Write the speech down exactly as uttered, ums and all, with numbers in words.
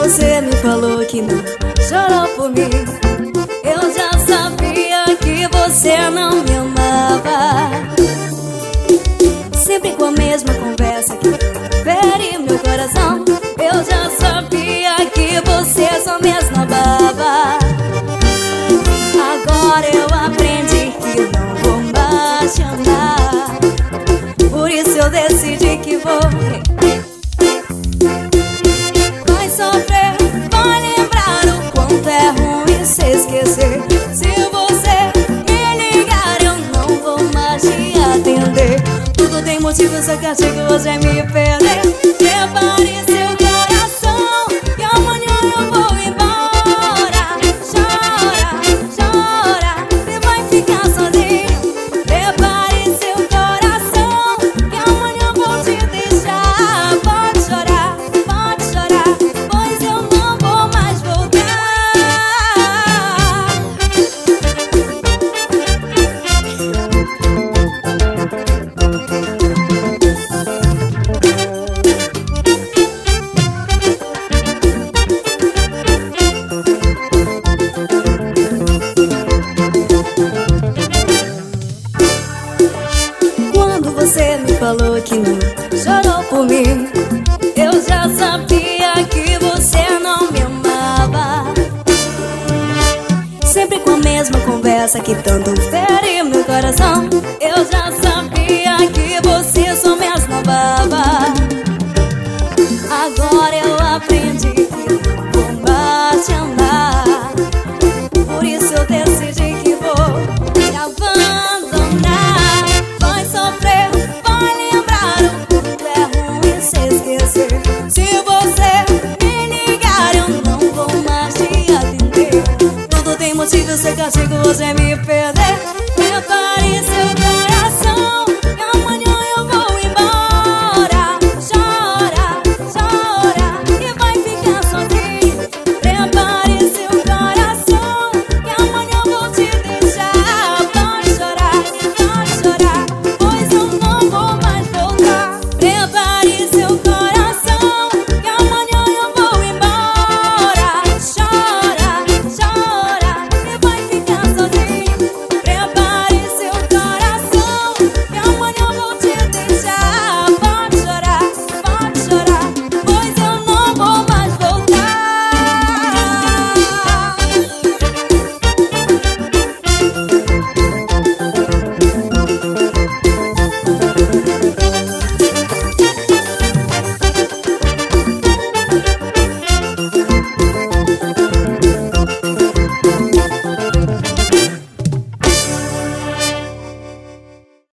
você me falou que não chorou por mim, eu já sabia que você não me amava. Sempre com a mesma conversa que fere meu coração, eu já sabia que você só me esnobava. Agora eu aprendi que não vou mais te amar, por isso eu decidi que vou. Vai sofrer, vai lembrar o quanto é ruim se esquecer. Se você me ligar eu não vou mais te atender. Tudo tem motivo, só que acho que você me perder. Prepare seu coração e amanhã eu vou embora. Chora, chora, você vai ficar sozinho. Prepare seu coração e amanhã vou te deixar. Pode chorar, pode chorar, pois eu não vou mais voltar. Quando você me falou que não chorou por mim, eu já sabia que você não me amava. Sempre com a mesma conversa que tanto fere meu coração, eu já sabia que você só me esnobava. Agora eu aprendi que não vou mais te amar, por isso eu te